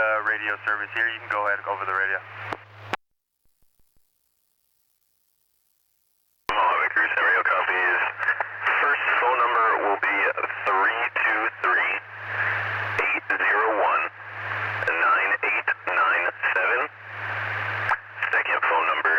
radio service here. You can go ahead over the radio. Mojave Cruise Radio copies. First phone number will be 323-801-9897. Second phone number